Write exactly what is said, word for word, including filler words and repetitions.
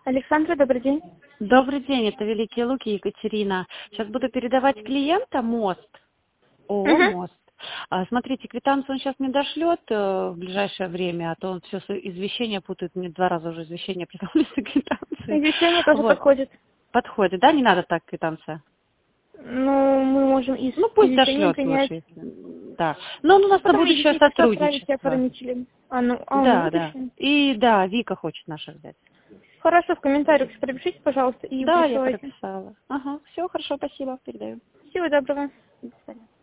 Александра, добрый день. Добрый день, это Великие Луки, Екатерина. Сейчас буду передавать клиента мост, ООО Угу. «Мост». А, Смотрите, квитанцию он сейчас не дошлет э, в ближайшее время, а то он все извещения путает, мне два раза уже извещения прислали с квитанции. Извещение тоже Вот, подходит. подходит, да, не надо так квитанция? Ну, мы можем из Ну, пусть извещения дошлет принять. лучше, если- да. Но у нас на Потом будущее видите, письмо отправите сотрудничество. оформителям. А, ну, а на Да, да. будущее? И да, Вика хочет наша взять. Хорошо, в комментариях пропишите, пожалуйста, и Да, я присылайте. прописала. Ага, все, хорошо, спасибо, передаю. Всего доброго. До свидания.